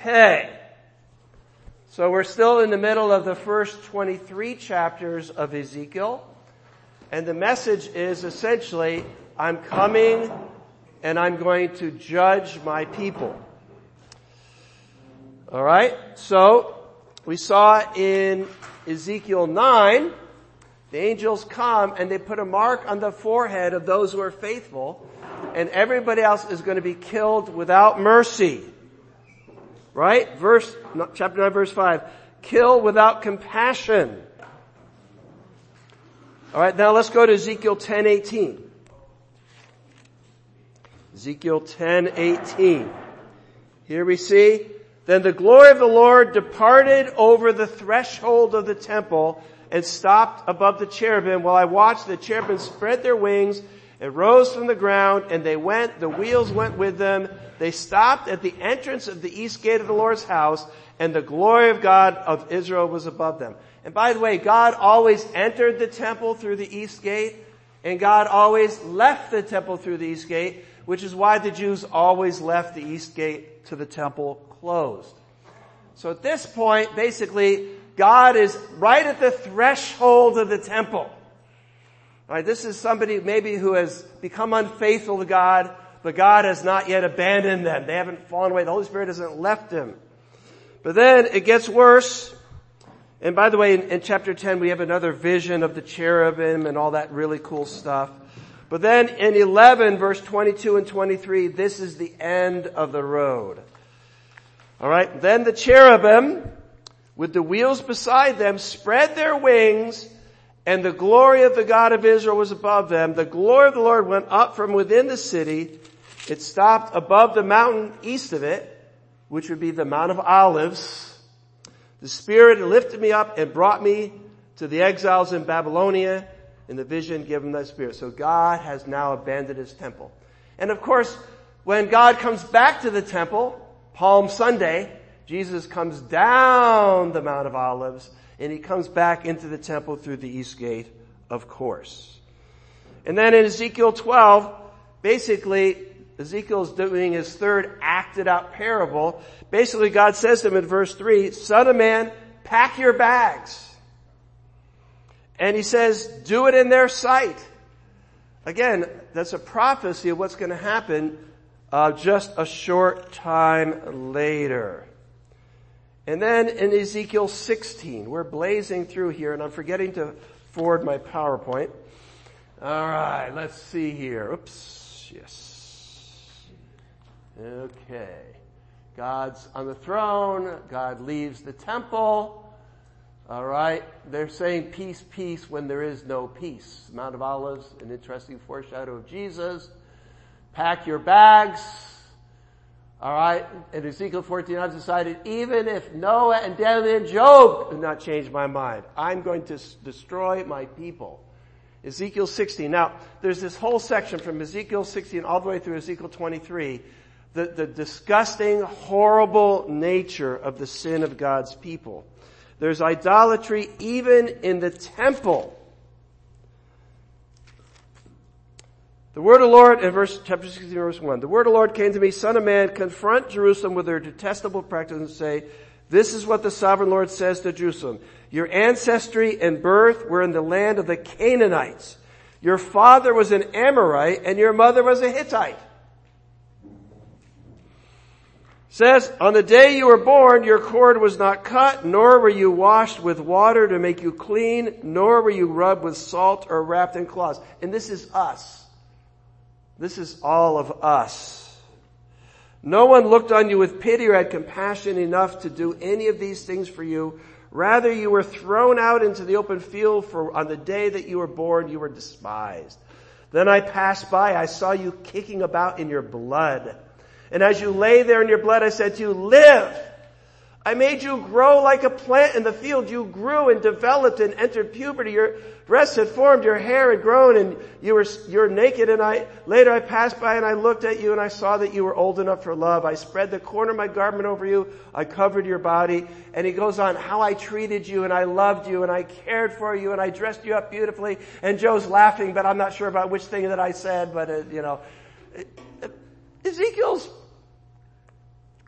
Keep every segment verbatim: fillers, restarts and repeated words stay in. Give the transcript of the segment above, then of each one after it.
Okay. So we're still in the middle of the first twenty-three chapters of Ezekiel. And the message is essentially, I'm coming and I'm going to judge my people. All right. So we saw in Ezekiel nine, the angels come and they put a mark on the forehead of those who are faithful, and everybody else is going to be killed without mercy. Right? Verse, chapter nine, verse five. Kill without compassion. All right, now let's go to Ezekiel ten eighteen. Ezekiel ten eighteen. Here we see, then the glory of the Lord departed over the threshold of the temple and stopped above the cherubim, while I watched the cherubim spread their wings and rose from the ground, and they went, the wheels went with them. They stopped at the entrance of the east gate of the Lord's house, and the glory of God of Israel was above them. And by the way, God always entered the temple through the east gate, and God always left the temple through the east gate, which is why the Jews always left the east gate to the temple closed. So at this point, basically, God is right at the threshold of the temple. All right, this is somebody maybe who has become unfaithful to God, but God has not yet abandoned them. They haven't fallen away. The Holy Spirit hasn't left them. But then it gets worse. And by the way, in, in chapter ten, we have another vision of the cherubim and all that really cool stuff. But then in eleven, verse twenty-two and twenty-three, this is the end of the road. All right. Then the cherubim, with the wheels beside them, spread their wings, and the glory of the God of Israel was above them. The glory of the Lord went up from within the city. It stopped above the mountain east of it, which would be the Mount of Olives. The Spirit lifted me up and brought me to the exiles in Babylonia. In the vision given that Spirit. So God has now abandoned His temple. And of course, when God comes back to the temple, Palm Sunday, Jesus comes down the Mount of Olives, and He comes back into the temple through the east gate, of course. And then in Ezekiel twelve, basically, Ezekiel's doing his third acted out parable. Basically, God says to him in verse three, Son of man, pack your bags. And He says, do it in their sight. Again, that's a prophecy of what's going to happen uh, just a short time later. And then in Ezekiel sixteen, we're blazing through here, and I'm forgetting to forward my PowerPoint. All right, let's see here. Oops, yes. Okay. God's on the throne. God leaves the temple. All right. They're saying peace, peace when there is no peace. Mount of Olives, an interesting foreshadow of Jesus. Pack your bags. All right. In Ezekiel fourteen, I've decided even if Noah and Daniel and Job have not changed my mind, I'm going to destroy my people. Ezekiel sixteen. Now, there's this whole section from Ezekiel sixteen all the way through Ezekiel twenty-three. The, the disgusting, horrible nature of the sin of God's people. There's idolatry even in the temple. The word of the Lord, in verse, chapter sixteen, verse one, the word of the Lord came to me, Son of man, confront Jerusalem with their detestable practice and say, this is what the sovereign Lord says to Jerusalem. Your ancestry and birth were in the land of the Canaanites. Your father was an Amorite and your mother was a Hittite. Says, on the day you were born, your cord was not cut, nor were you washed with water to make you clean, nor were you rubbed with salt or wrapped in cloths. And this is us. This is all of us. No one looked on you with pity or had compassion enough to do any of these things for you. Rather, you were thrown out into the open field, for on the day that you were born, you were despised. Then I passed by, I saw you kicking about in your blood. And as you lay there in your blood, I said to you, live. I made you grow like a plant in the field. You grew and developed and entered puberty. Your breasts had formed, your hair had grown, and you were, you were naked. And I, later I passed by and I looked at you and I saw that you were old enough for love. I spread the corner of my garment over you. I covered your body. And he goes on, how I treated you and I loved you and I cared for you and I dressed you up beautifully. And Joe's laughing, but I'm not sure about which thing that I said, but uh, you know, Ezekiel's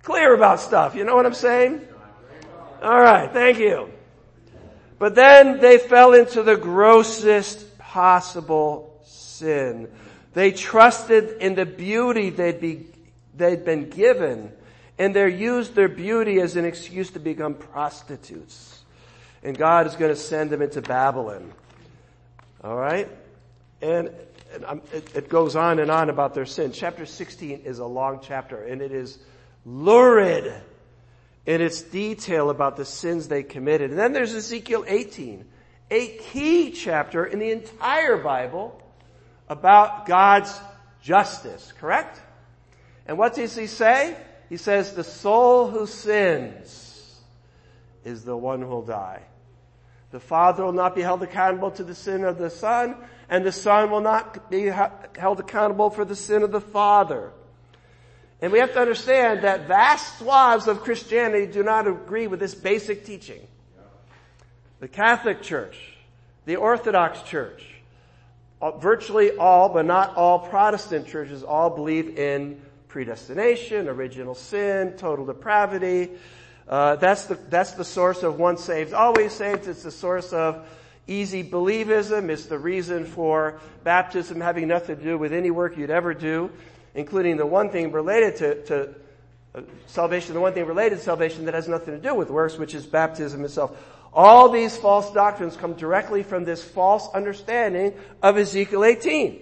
clear about stuff. You know what I'm saying? All right, thank you. But then they fell into the grossest possible sin. They trusted in the beauty they'd be, they'd been given, and they used their beauty as an excuse to become prostitutes. And God is going to send them into Babylon. All right? And, and it, it goes on and on about their sin. Chapter sixteen is a long chapter, and it is lurid in its detail about the sins they committed. And then there's Ezekiel eighteen, a key chapter in the entire Bible about God's justice, correct? And what does he say? He says, the soul who sins is the one who will die. The Father will not be held accountable to the sin of the Son, and the Son will not be held accountable for the sin of the Father. And we have to understand that vast swaths of Christianity do not agree with this basic teaching. The Catholic Church, the Orthodox Church, virtually all, but not all Protestant churches all believe in predestination, original sin, total depravity. Uh, that's the, that's the source of once saved, always saved. It's the source of easy believism. It's the reason for baptism having nothing to do with any work you'd ever do, including the one thing related to, to uh, salvation, the one thing related to salvation that has nothing to do with works, which is baptism itself. All these false doctrines come directly from this false understanding of Ezekiel eighteen.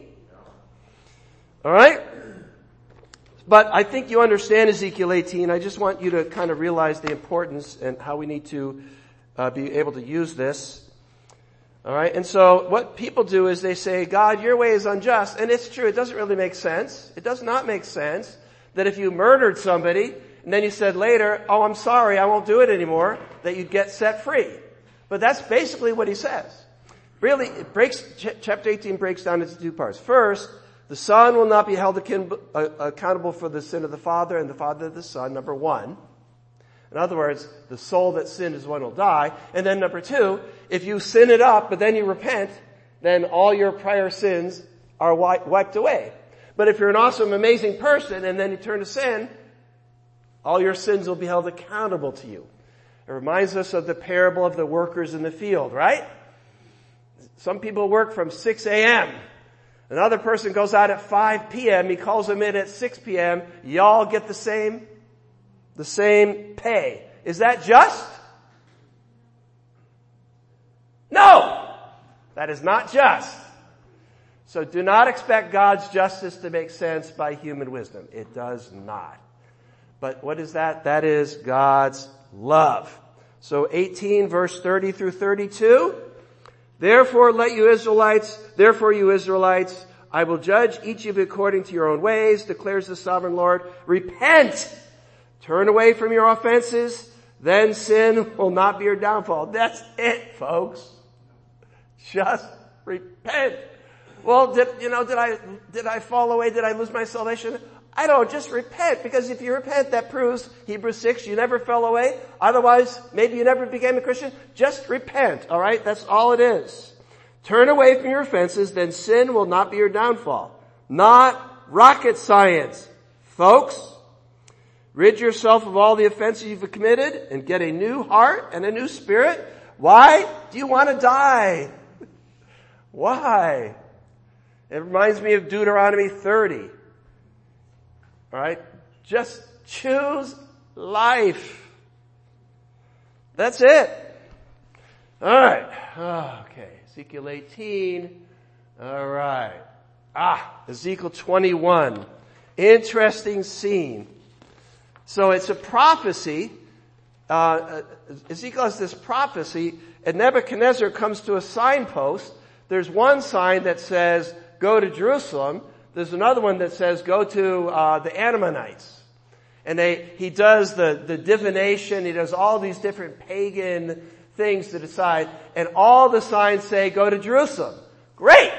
All right? But I think you understand Ezekiel eighteen. I just want you to kind of realize the importance and how we need to uh, be able to use this. All right? And so what people do is they say, God, your way is unjust. And it's true. It doesn't really make sense. It does not make sense that if you murdered somebody and then you said later, oh, I'm sorry, I won't do it anymore, that you'd get set free. But that's basically what he says. Really, it breaks, chapter eighteen breaks down into two parts. First, the Son will not be held accountable for the sin of the Father, and the Father of the Son, number one. In other words, the soul that sinned is one who will die. And then number two, if you sin it up, but then you repent, then all your prior sins are wiped away. But if you're an awesome, amazing person, and then you turn to sin, all your sins will be held accountable to you. It reminds us of the parable of the workers in the field, right? Some people work from six a.m. Another person goes out at five p.m. He calls them in at six p.m. Y'all get the same, the same pay. Is that just? No! That is not just. So do not expect God's justice to make sense by human wisdom. It does not. But what is that? That is God's love. So eighteen verse thirty through thirty-two. Therefore let you Israelites, therefore you Israelites, I will judge each of you according to your own ways, declares the sovereign Lord. Repent! Turn away from your offenses, then sin will not be your downfall. That's it, folks. Just repent. Well, did, you know, did I, did I fall away? Did I lose my salvation? I don't, just repent, because if you repent, that proves, Hebrews six, you never fell away. Otherwise, maybe you never became a Christian. Just repent, alright? That's all it is. Turn away from your offenses, then sin will not be your downfall. Not rocket science, folks. Rid yourself of all the offenses you've committed and get a new heart and a new spirit. Why? Do you want to die? Why? It reminds me of Deuteronomy thirty. All right? Just choose life. That's it. All right. Okay. Ezekiel eighteen. All right. Ah, Ezekiel twenty-one. Interesting scene. So it's a prophecy. Uh, Ezekiel has this prophecy, and Nebuchadnezzar comes to a signpost. There's one sign that says, go to Jerusalem. There's another one that says, go to uh, the Ammonites. And they, he does the, the divination. He does all these different pagan things to decide. And all the signs say, go to Jerusalem. Great!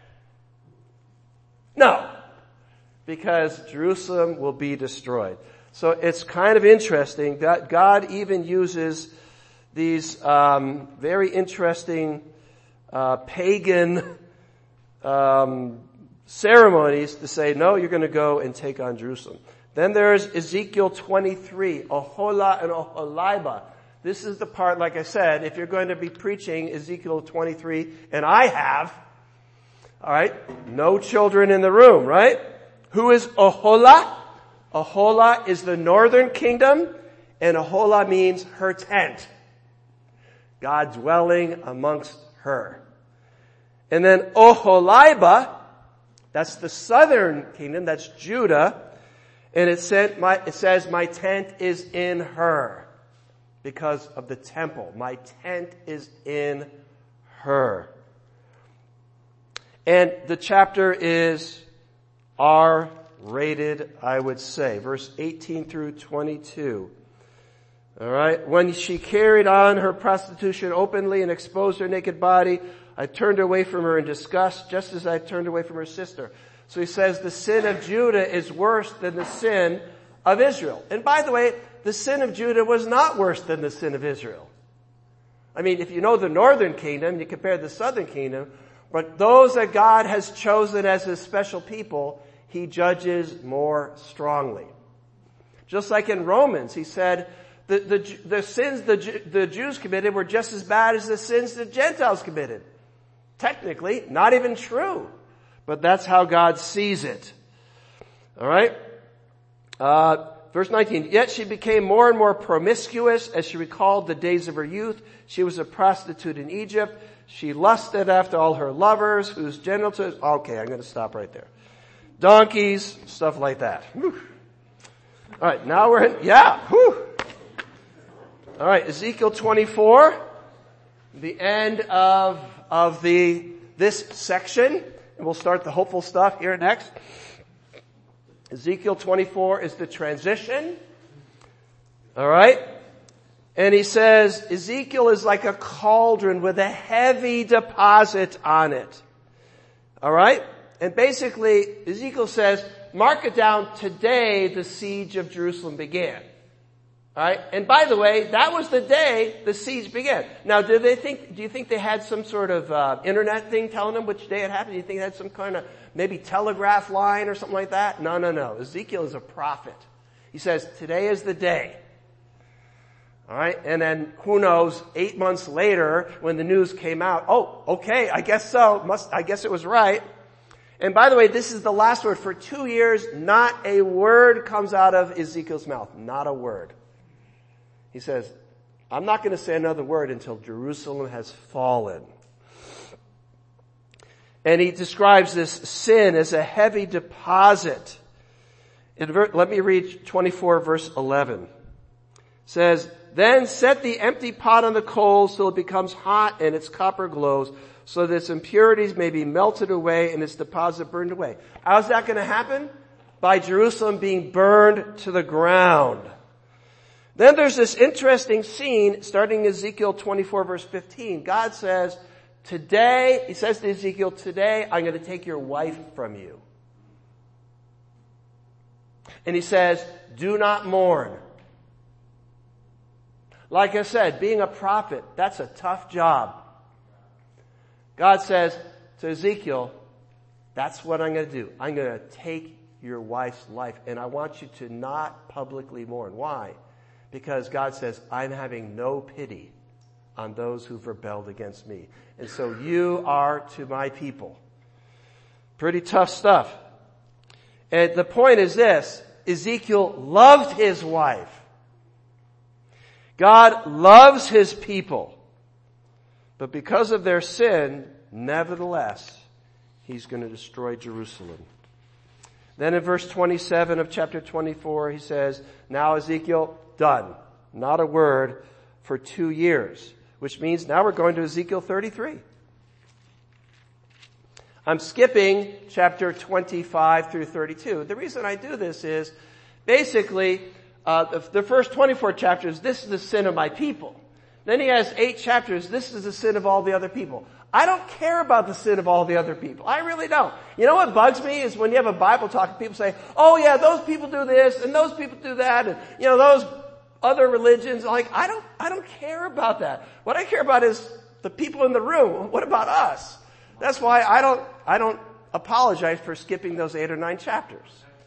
No. Because Jerusalem will be destroyed. So it's kind of interesting that God even uses these um, very interesting uh, pagan um ceremonies to say, no, you're going to go and take on Jerusalem. Then there's Ezekiel twenty-three, Oholah and Oholibah. This is the part, like I said, if you're going to be preaching Ezekiel twenty-three, and I have, all right, no children in the room, right? Who is Oholah? Oholah is the northern kingdom, and Oholah means her tent. God dwelling amongst her. And then Oholibah, that's the southern kingdom, that's Judah, and it, said, my, it says, my tent is in her because of the temple. My tent is in her. And the chapter is R-rated, I would say. Verse eighteen through twenty-two. All right. When she carried on her prostitution openly and exposed her naked body, I turned away from her in disgust, just as I turned away from her sister. So he says the sin of Judah is worse than the sin of Israel. And by the way, the sin of Judah was not worse than the sin of Israel. I mean, if you know the northern kingdom, you compare the southern kingdom, but those that God has chosen as his special people, he judges more strongly. Just like in Romans, he said the, the, the sins the, the Jews committed were just as bad as the sins the Gentiles committed. Technically, not even true. But that's how God sees it. All right? Uh, verse nineteen. Yet she became more and more promiscuous as she recalled the days of her youth. She was a prostitute in Egypt. She lusted after all her lovers, whose genitals... Okay, I'm going to stop right there. Donkeys, stuff like that. Whew. All right, now we're in... Yeah, whew. All right, Ezekiel twenty-four. The end of, of the, this section. And we'll start the hopeful stuff here next. Ezekiel twenty-four is the transition. All right? And he says, Ezekiel is like a cauldron with a heavy deposit on it. All right? And basically, Ezekiel says, mark it down, today the siege of Jerusalem began. All right? And by the way, that was the day the siege began. Now, do they think, do you think they had some sort of uh, internet thing telling them which day it happened? Do you think they had some kind of maybe telegraph line or something like that? No, no, no. Ezekiel is a prophet. He says, today is the day. All right? And then who knows, eight months later when the news came out, oh, okay, I guess so. Must, I guess it was right. And by the way, this is the last word. For two years, not a word comes out of Ezekiel's mouth. Not a word. He says, I'm not going to say another word until Jerusalem has fallen. And he describes this sin as a heavy deposit. In ver- let me read twenty-four verse eleven. It says, then set the empty pot on the coals till it becomes hot and its copper glows, so that its impurities may be melted away and its deposit burned away. How's that going to happen? By Jerusalem being burned to the ground. Then there's this interesting scene starting Ezekiel twenty-four verse fifteen. God says, today, he says to Ezekiel, today I'm going to take your wife from you. And he says, do not mourn. Like I said, being a prophet, that's a tough job. God says to Ezekiel, that's what I'm going to do. I'm going to take your wife's life, and I want you to not publicly mourn. Why? Because God says, I'm having no pity on those who've rebelled against me. And so you are to my people. Pretty tough stuff. And the point is this, Ezekiel loved his wife. God loves his people. But because of their sin, nevertheless, he's going to destroy Jerusalem. Then in verse twenty-seven of chapter twenty-four, he says, now Ezekiel, done. Not a word for two years. Which means now we're going to Ezekiel thirty-three. I'm skipping chapter twenty-five through thirty-two. The reason I do this is, basically, uh, the, the first twenty-four chapters, this is the sin of my people. Then he has eight chapters, this is the sin of all the other people. I don't care about the sin of all the other people. I really don't. You know what bugs me is when you have a Bible talk and people say, oh yeah, those people do this and those people do that and, you know, those other religions. Like, I don't, I don't care about that. What I care about is the people in the room. What about us? That's why I don't, I don't apologize for skipping those eight or nine chapters.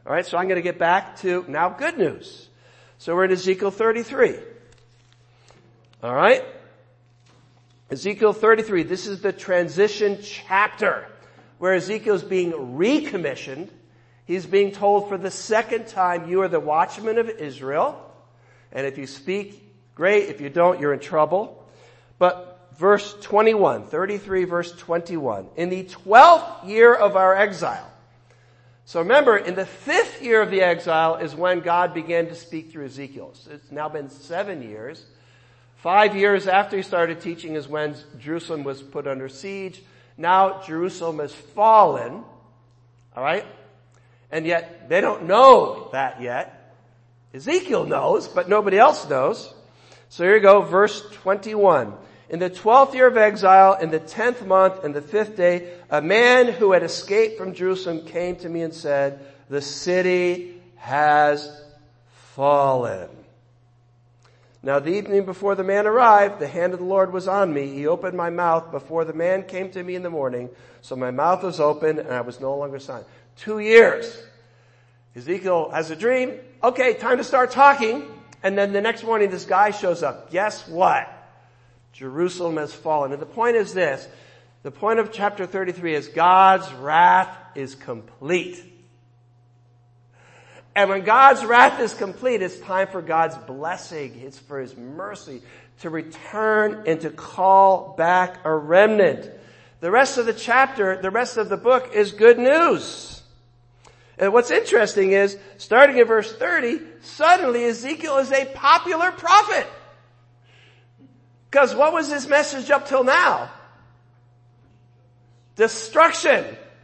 All right, so I'm going to get back to now good news. So we're in Ezekiel thirty-three. All right? Ezekiel thirty-three, this is the transition chapter where Ezekiel's being recommissioned. He's being told for the second time, you are the watchman of Israel. And if you speak, great. If you don't, you're in trouble. But verse twenty-one, thirty-three verse twenty-one. In the twelfth year of our exile. So remember, in the fifth year of the exile is when God began to speak through Ezekiel. So it's now been seven years. Five years after he started teaching is when Jerusalem was put under siege. Now Jerusalem has fallen. All right? And yet they don't know that yet. Ezekiel knows, but nobody else knows. So here you go, verse twenty-one. In the twelfth year of exile, in the tenth month, in the fifth day, a man who had escaped from Jerusalem came to me and said, the city has fallen. Now the evening before the man arrived, the hand of the Lord was on me. He opened my mouth before the man came to me in the morning. So my mouth was open and I was no longer silent. Two years. Ezekiel has a dream. Okay, time to start talking. And then the next morning this guy shows up. Guess what? Jerusalem has fallen. And the point is this. The point of chapter thirty-three is God's wrath is complete. And when God's wrath is complete, it's time for God's blessing. It's for His mercy to return and to call back a remnant. The rest of the chapter, the rest of the book is good news. And what's interesting is, starting in verse thirty, suddenly Ezekiel is a popular prophet. Because what was his message up till now? Destruction.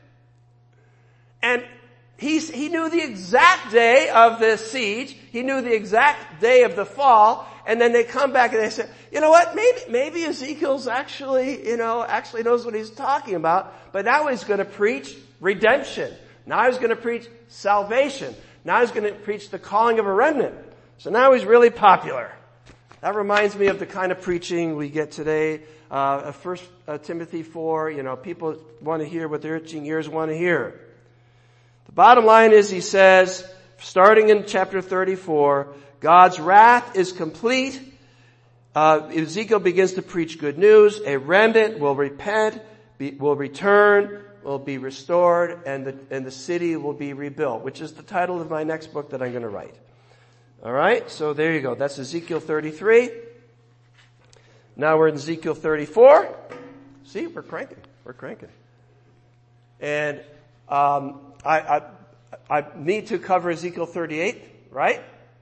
And he's, he knew the exact day of the siege. He knew the exact day of the fall. And then they come back and they say, you know what, maybe, maybe Ezekiel's actually, you know, actually knows what he's talking about. But now he's going to preach redemption. Now he's going to preach salvation. Now he's going to preach the calling of a remnant. So now he's really popular. That reminds me of the kind of preaching we get today. Uh, First uh, Timothy four, you know, people want to hear what their itching ears want to hear. The bottom line is, he says, starting in chapter thirty-four, God's wrath is complete. Uh, Ezekiel begins to preach good news. A remnant will repent, be, will return, will be restored, and the, and the city will be rebuilt, which is the title of my next book that I'm going to write. All right, so there you go. That's Ezekiel thirty-three. Now we're in Ezekiel thirty-four. See, we're cranking. We're cranking. And um, I, I I need to cover Ezekiel thirty-eight, right?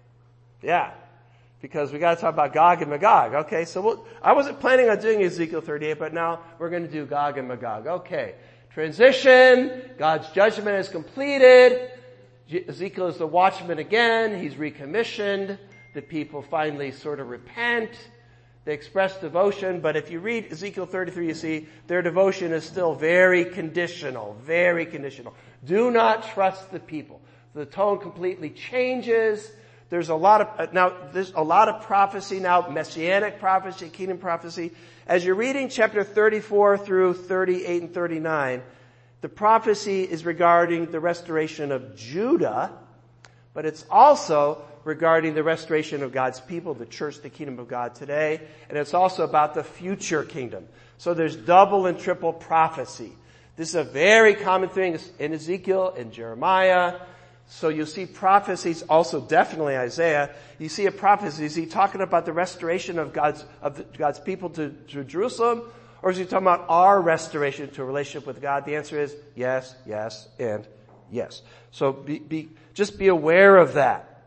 Yeah, because we got to talk about Gog and Magog. Okay, so we'll, I wasn't planning on doing Ezekiel thirty-eight, but now we're going to do Gog and Magog. Okay, transition. God's judgment is completed. Ezekiel is the watchman again. He's recommissioned. The people finally sort of repent. They express devotion. But if you read Ezekiel thirty-three, you see their devotion is still very conditional. Very conditional. Do not trust the people. The tone completely changes. There's a lot of, now there's a lot of prophecy now, messianic prophecy, kingdom prophecy. As you're reading chapter thirty-four through thirty-eight and thirty-nine, the prophecy is regarding the restoration of Judah, but it's also regarding the restoration of God's people, the church, the kingdom of God today, and it's also about the future kingdom. So there's double and triple prophecy. This is a very common thing in Ezekiel and Jeremiah. So you'll see prophecies, also definitely Isaiah. You see a prophecy. Is he talking about the restoration of God's, of the, God's people to, to Jerusalem? Or is he talking about our restoration to a relationship with God? The answer is yes, yes, and yes. So be, be, just be aware of that.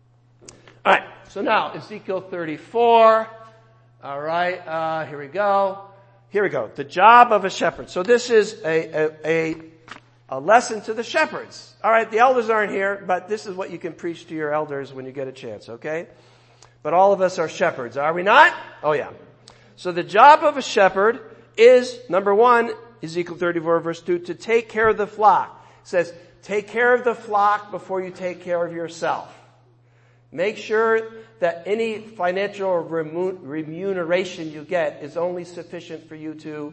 All right. So now Ezekiel thirty-four. All right. Uh, here we go. Here we go. The job of a shepherd. So this is a, a, a, a lesson to the shepherds. All right. The elders aren't here, but this is what you can preach to your elders when you get a chance. Okay. But all of us are shepherds, are we not? Oh yeah. So the job of a shepherd is, number one, Ezekiel thirty-four verse two, to take care of the flock. It says, take care of the flock before you take care of yourself. Make sure that any financial remuneration you get is only sufficient for you to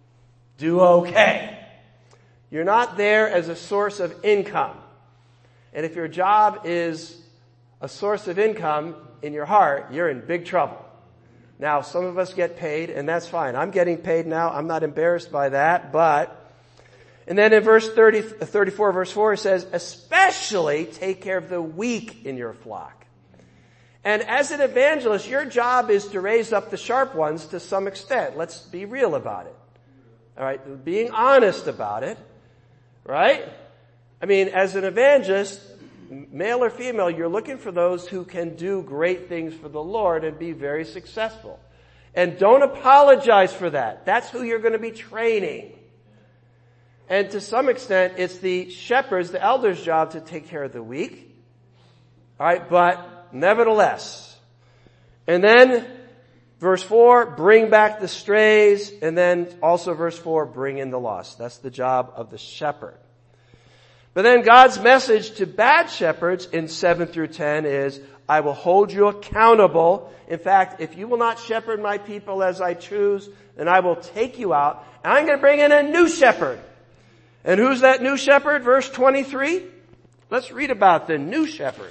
do okay. You're not there as a source of income. And if your job is a source of income in your heart, you're in big trouble. Now, some of us get paid, and that's fine. I'm getting paid now. I'm not embarrassed by that, but... And then in verse thirty, thirty-four, verse four, it says, especially take care of the weak in your flock. And as an evangelist, your job is to raise up the sharp ones to some extent. Let's be real about it. All right? Being honest about it. Right? I mean, as an evangelist, male or female, you're looking for those who can do great things for the Lord and be very successful. And don't apologize for that. That's who you're going to be training. And to some extent, it's the shepherd's, the elder's job to take care of the weak. All right, but nevertheless. And then, verse four, bring back the strays. And then also verse four, bring in the lost. That's the job of the shepherd. But then God's message to bad shepherds in seven through ten is, I will hold you accountable. In fact, if you will not shepherd my people as I choose, then I will take you out. And I'm going to bring in a new shepherd. And who's that new shepherd? Verse twenty-three. Let's read about the new shepherd.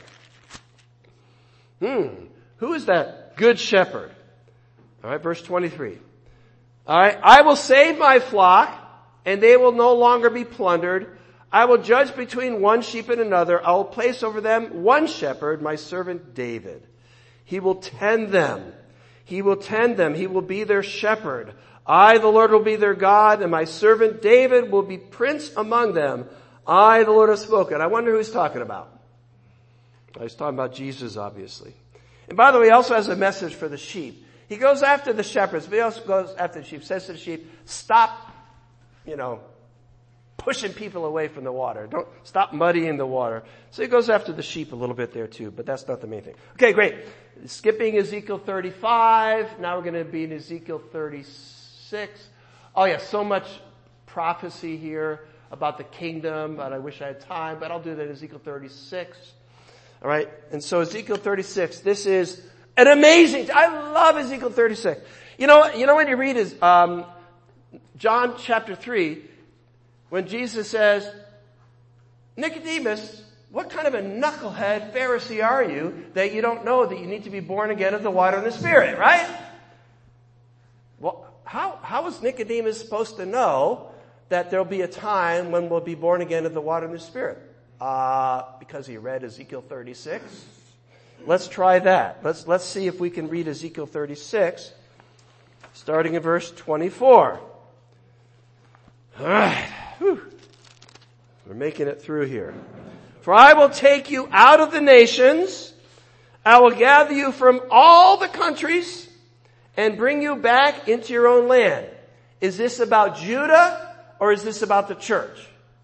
Hmm. Who is that good shepherd? All right, verse twenty-three. All right. I will save my flock, and they will no longer be plundered. I will judge between one sheep and another. I will place over them one shepherd, my servant David. He will tend them. He will tend them. He will be their shepherd. I, the Lord, will be their God, and my servant David will be prince among them. I, the Lord, have spoken. I wonder who he's talking about. He's talking about Jesus, obviously. And by the way, he also has a message for the sheep. He goes after the shepherds, but he also goes after the sheep. Says to the sheep, stop, you know, pushing people away from the water. Don't stop muddying the water. So he goes after the sheep a little bit there too, but that's not the main thing. Okay, great. Skipping Ezekiel thirty-five. Now we're going to be in Ezekiel thirty-six. Oh yeah, so much prophecy here about the kingdom, but I wish I had time, but I'll do that in Ezekiel thirty-six. All right. And so Ezekiel thirty-six, this is an amazing, I love Ezekiel thirty-six. You know, you know when you read is, um, John chapter three, when Jesus says, Nicodemus, what kind of a knucklehead Pharisee are you that you don't know that you need to be born again of the water and the Spirit, right? Well, how, how is Nicodemus supposed to know that there'll be a time when we'll be born again of the water and the Spirit? Uh, because he read Ezekiel thirty-six. Let's try that. Let's, let's see if we can read Ezekiel thirty-six, starting in verse twenty-four. All right. Whew. We're making it through here. For I will take you out of the nations. I will gather you from all the countries and bring you back into your own land. Is this about Judah or is this about the church?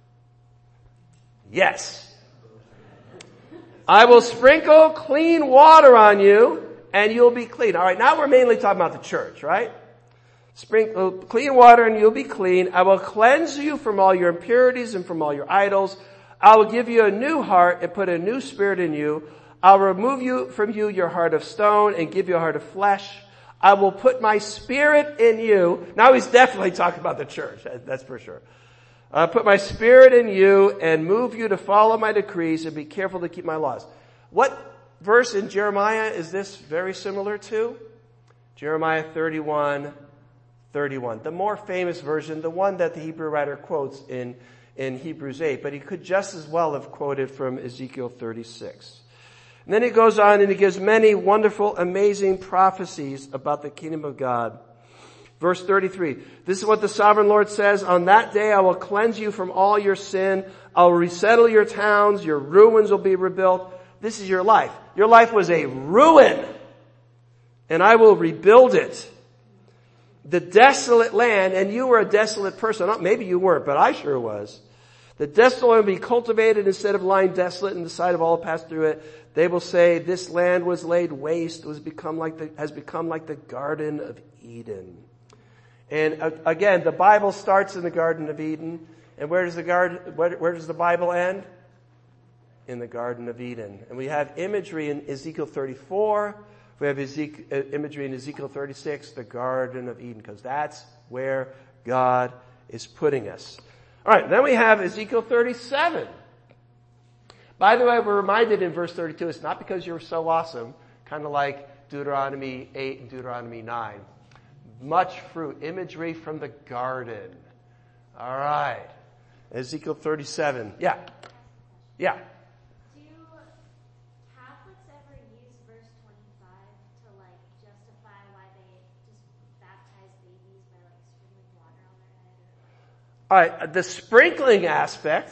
Yes. I will sprinkle clean water on you and you'll be clean. All right, now we're mainly talking about the church, right? Sprinkle clean water and you'll be clean. I will cleanse you from all your impurities and from all your idols. I will give you a new heart and put a new spirit in you. I'll remove you from you your heart of stone and give you a heart of flesh. I will put my spirit in you. Now he's definitely talking about the church. That's for sure. I'll put my spirit in you and move you to follow my decrees and be careful to keep my laws. What verse in Jeremiah is this very similar to? Jeremiah thirty-one, thirty-one. The more famous version, the one that the Hebrew writer quotes in, in Hebrews eight, but he could just as well have quoted from Ezekiel thirty-six. And then he goes on and he gives many wonderful, amazing prophecies about the kingdom of God. Verse thirty-three, this is what the sovereign Lord says, on that day I will cleanse you from all your sin. I will resettle your towns. Your ruins will be rebuilt. This is your life. Your life was a ruin, and I will rebuild it. The desolate land, and you were a desolate person. Maybe you weren't, but I sure was. The desolate land will be cultivated instead of lying desolate in the sight of all who pass through it. They will say, this land was laid waste, was become like the, has become like the Garden of Eden. And uh, again, the Bible starts in the Garden of Eden. And where does the garden, where, where does the Bible end? In the Garden of Eden. And we have imagery in Ezekiel thirty-four. We have Ezekiel, uh, imagery in Ezekiel thirty-six, the Garden of Eden, because that's where God is putting us. All right, then we have Ezekiel thirty-seven. By the way, we're reminded in verse thirty-two, it's not because you're so awesome, kind of like Deuteronomy eight and Deuteronomy nine. Much fruit, imagery from the garden. All right. Ezekiel thirty-seven. Yeah. Yeah. Do Catholics ever use verse twenty-five to like justify why they just baptize babies by like sprinkling water on their head? All right. The sprinkling aspect.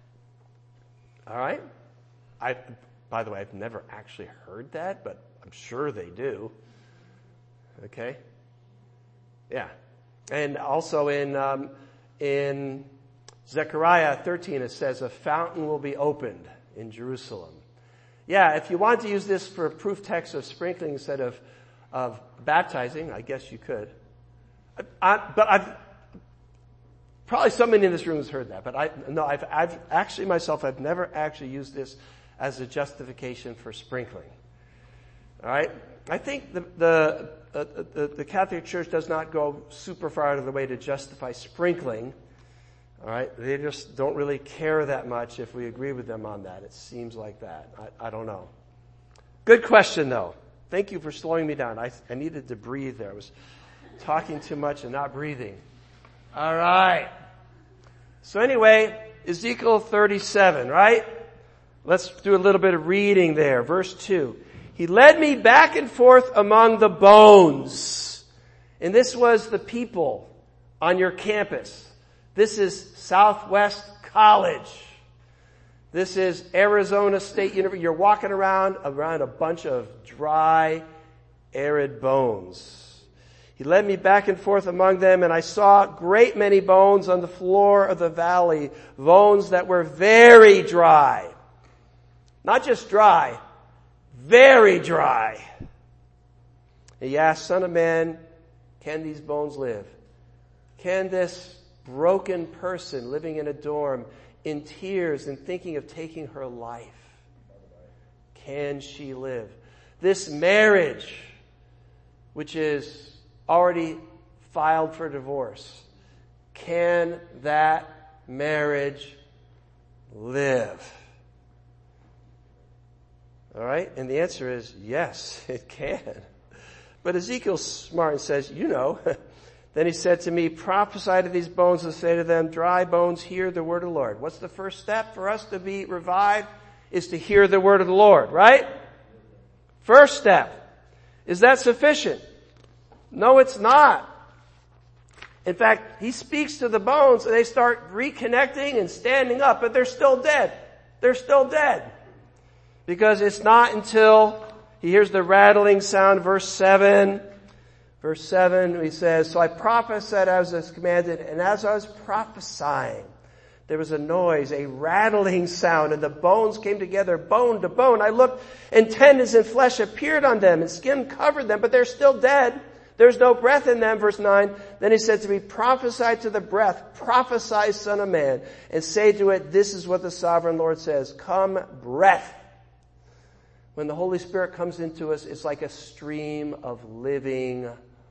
All right. I, by the way, I've never actually heard that, but I'm sure they do. Okay. Yeah. And also in, um, in Zechariah thirteen, it says a fountain will be opened in Jerusalem. Yeah, if you want to use this for a proof text of sprinkling instead of, of baptizing, I guess you could. I, I, but I've, probably somebody in this room has heard that, but I, no, I've, I've actually myself, I've never actually used this as a justification for sprinkling. All right? I think the, the, uh, the, the Catholic Church does not go super far out of the way to justify sprinkling. All right? They just don't really care that much if we agree with them on that. It seems like that. I, I don't know. Good question, though. Thank you for slowing me down. I, I needed to breathe there. I was talking too much and not breathing. All right. So anyway, Ezekiel thirty-seven, right? Let's do a little bit of reading there. Verse two. He led me back and forth among the bones. And this was the people on your campus. This is Southwest College. This is Arizona State University. You're walking around, around a bunch of dry, arid bones. He led me back and forth among them, and I saw a great many bones on the floor of the valley, bones that were very dry. Not just dry, very dry. And he asked, Son of man, can these bones live? Can this broken person living in a dorm in tears and thinking of taking her life, can she live? This marriage, which is already filed for divorce, can that marriage live? All right? And the answer is yes, it can. But Ezekiel's smart and says, you know. Then he said to me, prophesy to these bones and say to them, dry bones, hear the word of the Lord. What's the first step for us to be revived? Is to hear the word of the Lord, right? First step. Is that sufficient? No, it's not. In fact, he speaks to the bones and they start reconnecting and standing up, but they're still dead. They're still dead. Because it's not until he hears the rattling sound, verse seven. Verse seven, he says, so I prophesied as I was commanded, and as I was prophesying, there was a noise, a rattling sound, and the bones came together, bone to bone. I looked, and tendons and flesh appeared on them, and skin covered them, but they're still dead. There's no breath in them. Verse nine, then he said to me, prophesy to the breath, prophesy, son of man, and say to it, this is what the sovereign Lord says, come breath. When the Holy Spirit comes into us, it's like a stream of living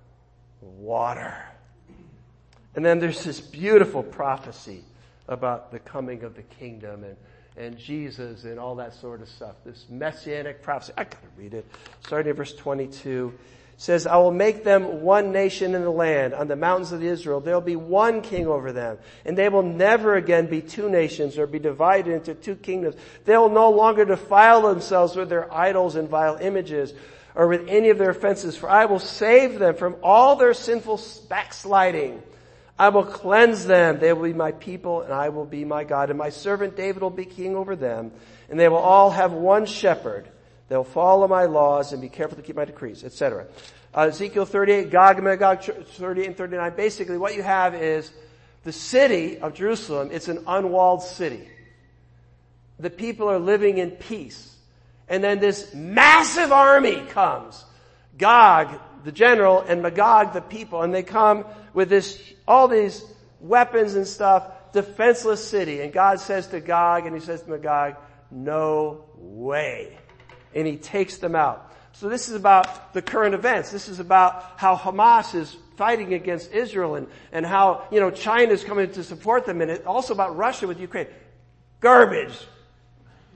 water. And then there's this beautiful prophecy about the coming of the kingdom and, and Jesus and all that sort of stuff. This messianic prophecy. I gotta read it. Starting at verse twenty-two. It says, I will make them one nation in the land. On the mountains of Israel, there will be one king over them. And they will never again be two nations or be divided into two kingdoms. They will no longer defile themselves with their idols and vile images, or with any of their offenses, for I will save them from all their sinful backsliding. I will cleanse them. They will be my people, and I will be my God. And my servant David will be king over them. And they will all have one shepherd. They will follow my laws and be careful to keep my decrees, et cetera. Uh, Ezekiel thirty-eight, Gog and Magog, thirty-eight and thirty-nine. Basically, what you have is the city of Jerusalem. It's an unwalled city. The people are living in peace. And then this massive army comes. Gog, the general, and Magog, the people. And they come with this, all these weapons and stuff, defenseless city. And God says to Gog, and he says to Magog, no way. And he takes them out. So this is about the current events. This is about how Hamas is fighting against Israel and, and how, you know, China is coming to support them. And it's also about Russia with Ukraine. Garbage.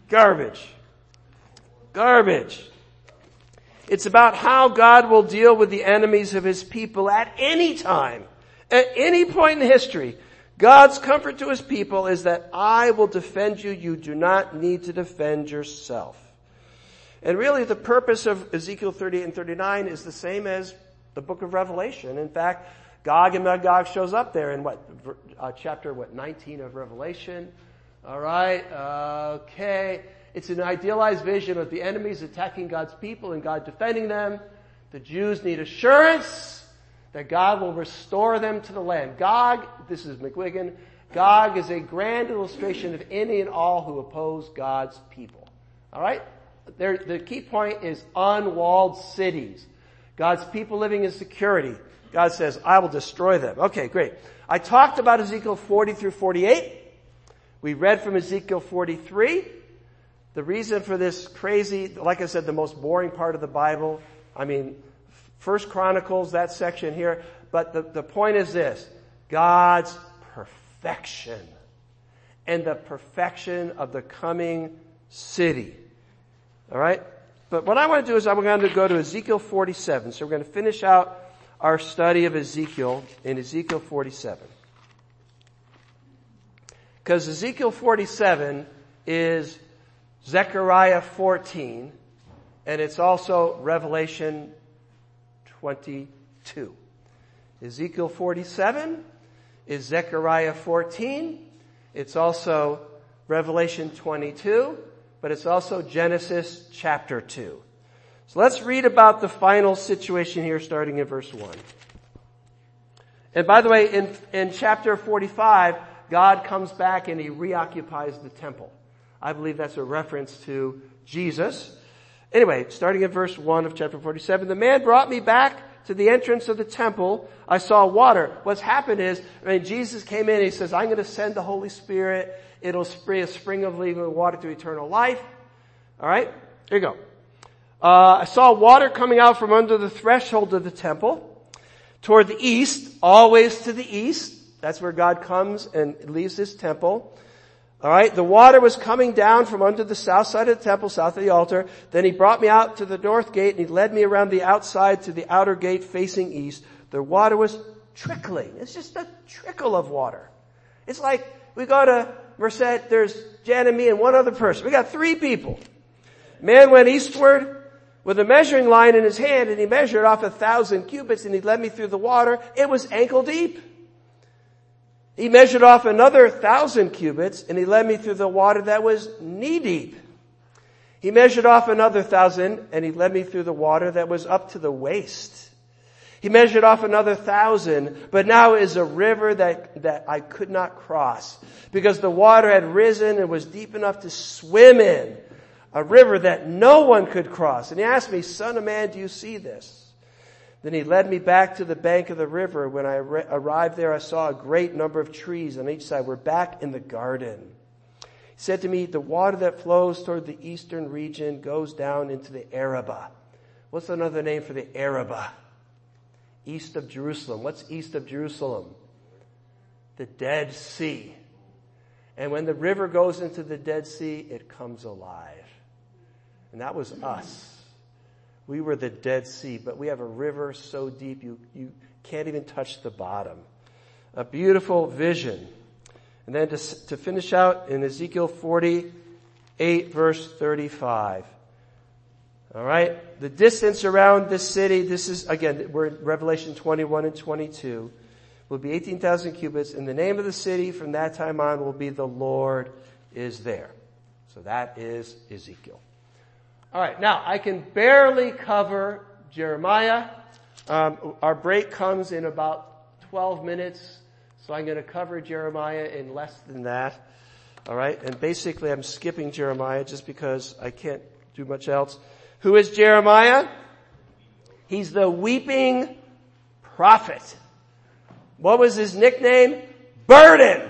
Garbage. Garbage. It's about how God will deal with the enemies of his people at any time, at any point in history. God's comfort to his people is that I will defend you. You do not need to defend yourself. And really the purpose of Ezekiel thirty-eight and thirty-nine is the same as the book of Revelation. In fact, Gog and Magog shows up there in what, uh, chapter what, nineteen of Revelation. All right, okay. It's an idealized vision of the enemies attacking God's people and God defending them. The Jews need assurance that God will restore them to the land. Gog, this is McGuigan, Gog is a grand illustration of any and all who oppose God's people. All right? There, the key point is unwalled cities. God's people living in security. God says, I will destroy them. Okay, great. I talked about Ezekiel forty through forty-eight. We read from Ezekiel forty-three. The reason for this crazy, like I said, the most boring part of the Bible, I mean, First Chronicles, that section here, but the, the point is this, God's perfection and the perfection of the coming city. All right? But what I want to do is I'm going to go to Ezekiel forty-seven. So we're going to finish out our study of Ezekiel in Ezekiel forty-seven. Because Ezekiel forty-seven is Zechariah fourteen, and it's also Revelation twenty-two. Ezekiel forty-seven is Zechariah fourteen. It's also Revelation twenty-two, but it's also Genesis chapter two. So let's read about the final situation here starting in verse one. And by the way, in, in chapter forty-five, God comes back and he reoccupies the temple. I believe that's a reference to Jesus. Anyway, starting in verse one of chapter forty-seven, the man brought me back to the entrance of the temple. I saw water. What's happened is, I mean, Jesus came in and he says, I'm going to send the Holy Spirit. It'll spring a spring of living water to eternal life. All right, here you go. Uh, I saw water coming out from under the threshold of the temple toward the east, always to the east. That's where God comes and leaves his temple. All right, the water was coming down from under the south side of the temple, south of the altar. Then he brought me out to the north gate and he led me around the outside to the outer gate facing east. The water was trickling. It's just a trickle of water. It's like we go to Merced, there's Jan and me and one other person. We got three people. Man went eastward with a measuring line in his hand and he measured off a thousand cubits and he led me through the water. It was ankle deep. He measured off another thousand cubits and he led me through the water that was knee deep. He measured off another thousand and he led me through the water that was up to the waist. He measured off another thousand, but now is a river that, that I could not cross because the water had risen and was deep enough to swim in. A river that no one could cross. And he asked me, Son of man, do you see this? Then he led me back to the bank of the river. When I re- arrived there, I saw a great number of trees on each side. We're back in the garden. He said to me, the water that flows toward the eastern region goes down into the Arabah. What's another name for the Arabah? East of Jerusalem. What's east of Jerusalem? The Dead Sea. And when the river goes into the Dead Sea, it comes alive. And that was us. We were the Dead Sea, but we have a river so deep you, you can't even touch the bottom. A beautiful vision. And then to, to finish out in Ezekiel forty-eight verse thirty-five. All right. The distance around this city, this is, again, we're in Revelation twenty-one and twenty-two, will be eighteen thousand cubits. And the name of the city from that time on will be The Lord is There. So that is Ezekiel. All right, now I can barely cover Jeremiah. Um, our break comes in about twelve minutes, so I'm going to cover Jeremiah in less than that. All right, and basically I'm skipping Jeremiah just because I can't do much else. Who is Jeremiah? He's the weeping prophet. What was his nickname? Burden.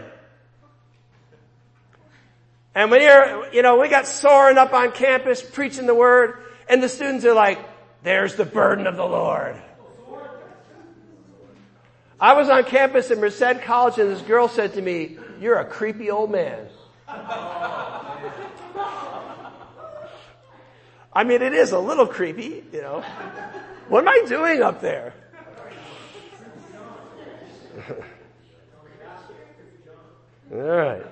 And when you're, you know, we got soaring up on campus preaching the word and the students are like, there's the burden of the Lord. I was on campus at Merced College and this girl said to me, you're a creepy old man. I mean, it is a little creepy, you know. What am I doing up there? All right.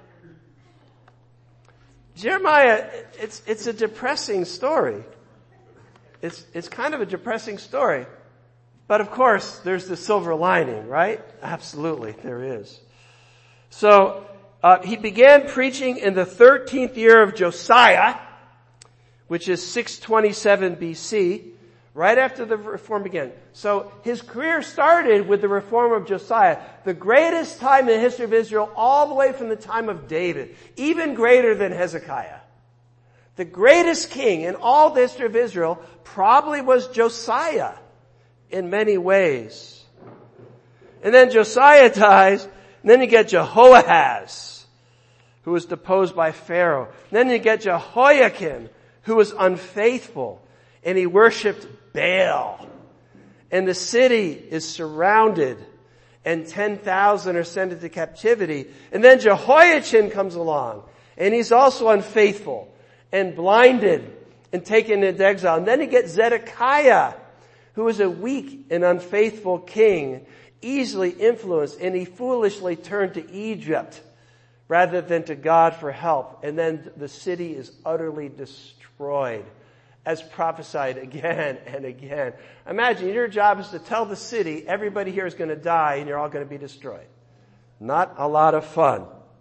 Jeremiah, it's, it's a depressing story. It's, it's kind of a depressing story. But of course, there's the silver lining, right? Absolutely, there is. So, uh, he began preaching in the thirteenth year of Josiah, which is six twenty-seven B C, right after the reform began. So, his career started with the reform of Josiah, the greatest time in the history of Israel, all the way from the time of David, even greater than Hezekiah. The greatest king in all the history of Israel probably was Josiah in many ways. And then Josiah dies, and then you get Jehoahaz, who was deposed by Pharaoh. And then you get Jehoiakim, who was unfaithful, and he worshipped Baal. And the city is surrounded, and ten thousand are sent into captivity. And then Jehoiachin comes along, and he's also unfaithful and blinded and taken into exile. And then you get Zedekiah, who was a weak and unfaithful king, easily influenced, and he foolishly turned to Egypt rather than to God for help. And then the city is utterly destroyed, as prophesied again and again. Imagine your job is to tell the city everybody here is going to die and you're all going to be destroyed. Not a lot of fun.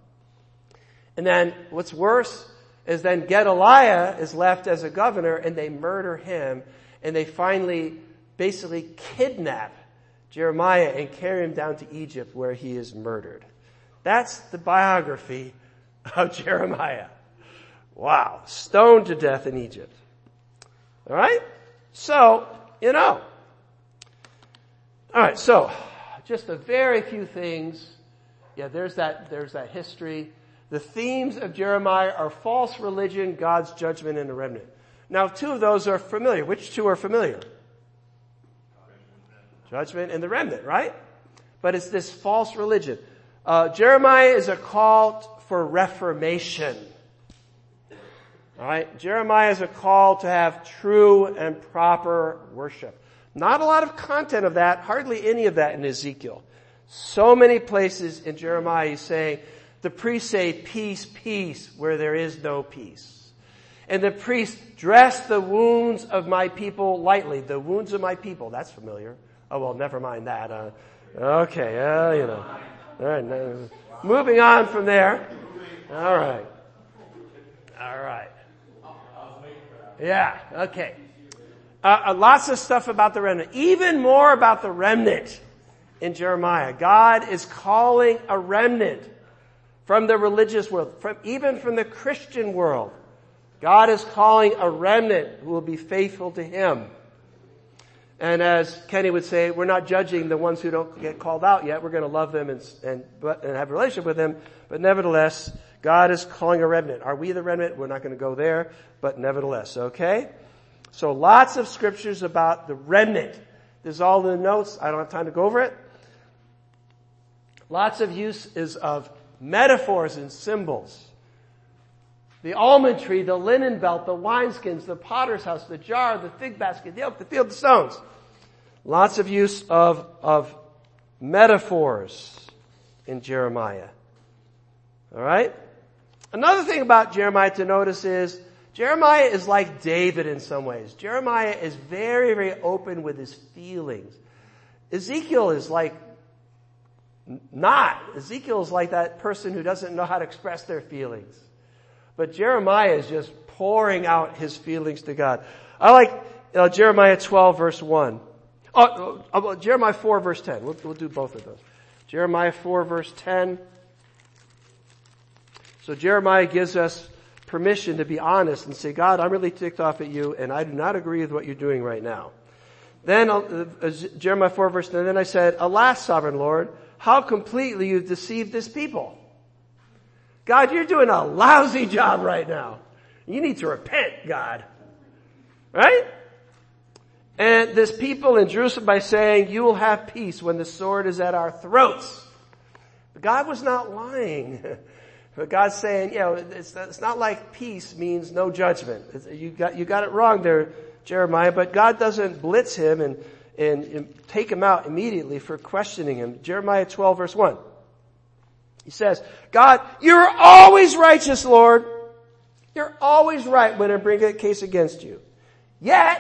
And then what's worse is then Gedaliah is left as a governor, and they murder him, and they finally basically kidnap Jeremiah and carry him down to Egypt, where he is murdered. That's the biography of Jeremiah. Wow. Stoned to death in Egypt. All right? So, you know. All right, so just a very few things. Yeah, there's that, there's that history. The themes of Jeremiah are false religion, God's judgment, and the remnant. Now, two of those are familiar. Which two are familiar? Judgment and the remnant, right? But it's this false religion. Uh, Jeremiah is a call for reformation. All right? Jeremiah is a call to have true and proper worship. Not a lot of content of that, hardly any of that in Ezekiel. So many places in Jeremiah he's saying, the priests say, peace, peace, where there is no peace. And the priests dress the wounds of my people lightly. The wounds of my people, that's familiar. Oh, well, never mind that. Uh, okay, uh, you know. All right, no. Moving on from there. All right. All right. Yeah, okay. Uh, uh, lots of stuff about the remnant. Even more about the remnant in Jeremiah. God is calling a remnant from the religious world, from even from the Christian world. God is calling a remnant who will be faithful to Him. And as Kenny would say, we're not judging the ones who don't get called out yet. We're going to love them and, and, and have a relationship with them. But nevertheless, God is calling a remnant. Are we the remnant? We're not going to go there, but nevertheless, okay? So lots of scriptures about the remnant. This is all in the notes. I don't have time to go over it. Lots of use is of metaphors and symbols. The almond tree, the linen belt, the wineskins, the potter's house, the jar, the fig basket, the oak, the field, the stones. Lots of use of, of metaphors in Jeremiah. All right? Another thing about Jeremiah to notice is Jeremiah is like David in some ways. Jeremiah is very, very open with his feelings. Ezekiel is like not. Ezekiel is like that person who doesn't know how to express their feelings. But Jeremiah is just pouring out his feelings to God. I like uh, Jeremiah twelve verse one. Oh, uh, Jeremiah four verse ten. We'll, we'll do both of those. Jeremiah four verse ten. So Jeremiah gives us permission to be honest and say, God, I'm really ticked off at you and I do not agree with what you're doing right now. Then uh, uh, Jeremiah four verse ten. Then I said, alas, sovereign Lord, how completely you've deceived this people. God, you're doing a lousy job right now. You need to repent, God. Right? And this people in Jerusalem by saying, you will have peace when the sword is at our throats. But God was not lying. But God's saying, you know, it's, it's not like peace means no judgment. It's, you got, you got it wrong there, Jeremiah, but God doesn't blitz him and, and, and take him out immediately for questioning him. Jeremiah twelve verse one. He says, God, you're always righteous, Lord. You're always right when I bring a case against you. Yet,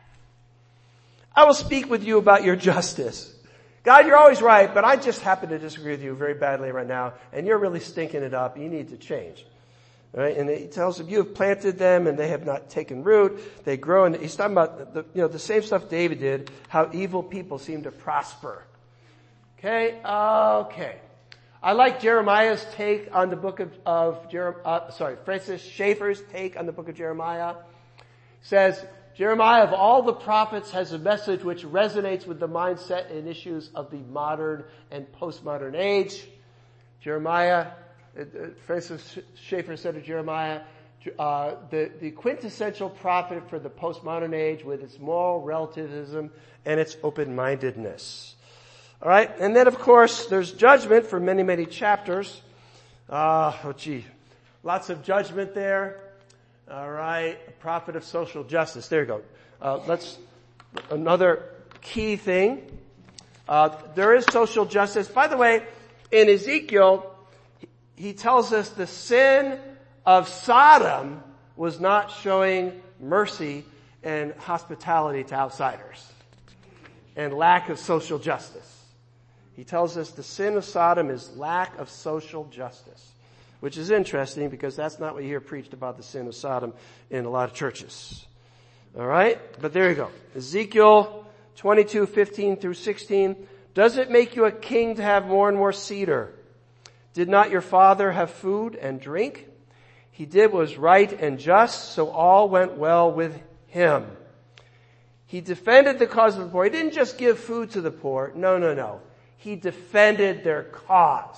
I will speak with you about your justice. God, you're always right, but I just happen to disagree with you very badly right now, and you're really stinking it up. You need to change. All right? And he tells them, you have planted them, and they have not taken root. They grow, and he's talking about the, you know, the same stuff David did, how evil people seem to prosper. Okay? Okay. I like Jeremiah's take on the book of, of Jeremiah, uh, sorry, Francis Schaeffer's take on the book of Jeremiah. He says, Jeremiah of all the prophets has a message which resonates with the mindset and issues of the modern and postmodern age. Jeremiah, uh, Francis Schaeffer said of Jeremiah, uh, the, the quintessential prophet for the postmodern age with its moral relativism and its open-mindedness. All right, and then of course there's judgment for many, many chapters. Uh, oh gee, lots of judgment there. All right, a prophet of social justice. There you go. Uh, let's another key thing. Uh, there is social justice. By the way, in Ezekiel, he tells us the sin of Sodom was not showing mercy and hospitality to outsiders, and lack of social justice. He tells us the sin of Sodom is lack of social justice, which is interesting because that's not what you hear preached about the sin of Sodom in a lot of churches. All right? But there you go. Ezekiel twenty-two, fifteen through sixteen. Does it make you a king to have more and more cedar? Did not your father have food and drink? He did what was right and just, so all went well with him. He defended the cause of the poor. He didn't just give food to the poor. No, no, no. He defended their cause.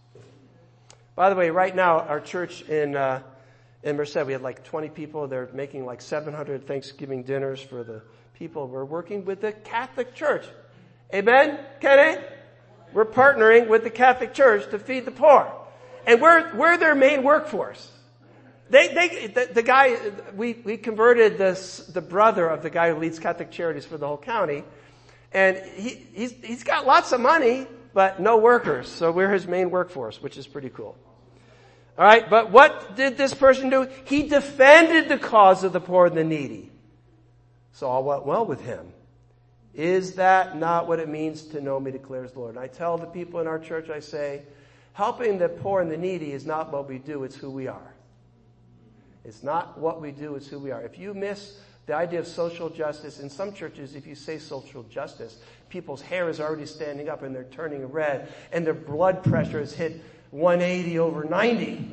By the way, right now, our church in, uh, in Merced, we had like twenty people. They're making like seven hundred Thanksgiving dinners for the people. We're working with the Catholic Church. Amen, Kenny? We're partnering with the Catholic Church to feed the poor. And we're, we're their main workforce. They, they, the, the guy, we, we converted this, the brother of the guy who leads Catholic Charities for the whole county. And he, he's, he's got lots of money, but no workers. So we're his main workforce, which is pretty cool. All right. But what did this person do? He defended the cause of the poor and the needy. So all went well with him. Is that not what it means to know me, declares the Lord? And I tell the people in our church, I say, helping the poor and the needy is not what we do, it's who we are. It's not what we do, it's who we are. If you miss the idea of social justice, in some churches, if you say social justice, people's hair is already standing up and they're turning red and their blood pressure has hit one eighty over ninety.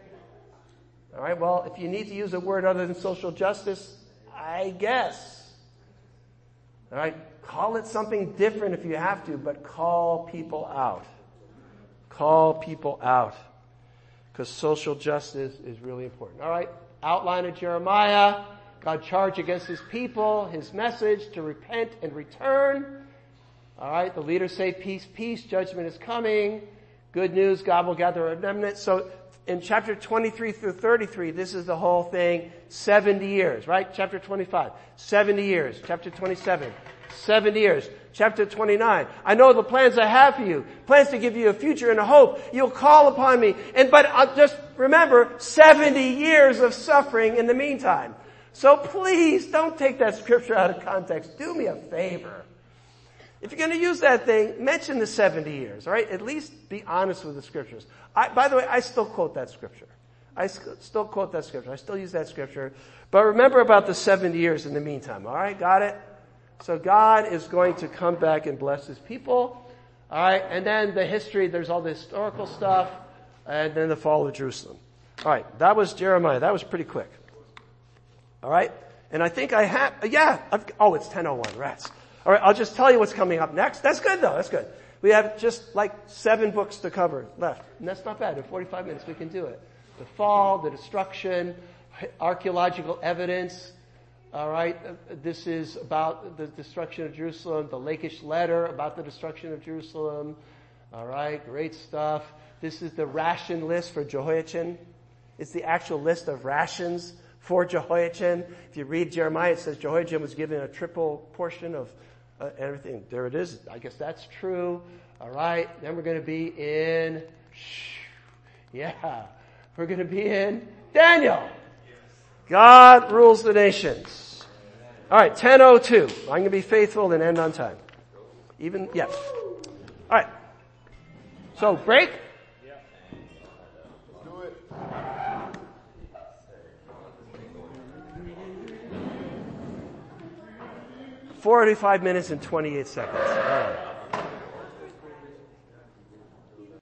All right, well, if you need to use a word other than social justice, I guess. All right, call it something different if you have to, but call people out. Call people out. Because social justice is really important. All right, outline of Jeremiah. God charged against his people, his message to repent and return. All right, the leaders say peace, peace, judgment is coming. Good news, God will gather a remnant. So in chapter twenty-three through thirty-three, this is the whole thing, seventy years, right? Chapter twenty-five, seventy years. Chapter twenty-seven, seventy years. Chapter twenty-nine, I know the plans I have for you, plans to give you a future and a hope. You'll call upon me. And but I'll just remember, seventy years of suffering in the meantime. So please don't take that scripture out of context. Do me a favor. If you're going to use that thing, mention the seventy years, all right? At least be honest with the scriptures. I, by the way, I still quote that scripture. I still quote that scripture. I still use that scripture. But remember about the seventy years in the meantime, all right? Got it? So God is going to come back and bless his people, all right? And then the history, there's all the historical stuff, and then the fall of Jerusalem. All right, that was Jeremiah. That was pretty quick. All right? And I think I have, yeah, I've, oh, it's ten oh one, rats. All right, I'll just tell you what's coming up next. That's good though, that's good. We have just like seven books to cover left. And that's not bad. In forty-five minutes we can do it. The fall, the destruction, archaeological evidence. All right, this is about the destruction of Jerusalem, the Lachish letter about the destruction of Jerusalem. All right, great stuff. This is the ration list for Jehoiachin. It's the actual list of rations for Jehoiachin. If you read Jeremiah, it says Jehoiachin was given a triple portion of uh, everything. There it is. I guess that's true. All right. Then we're going to be in, yeah, we're going to be in Daniel. God rules the nations. All right, ten oh two. I'm going to be faithful and end on time. Even, yes. All right. So, break. Do it. forty-five minutes and twenty-eight seconds. All right.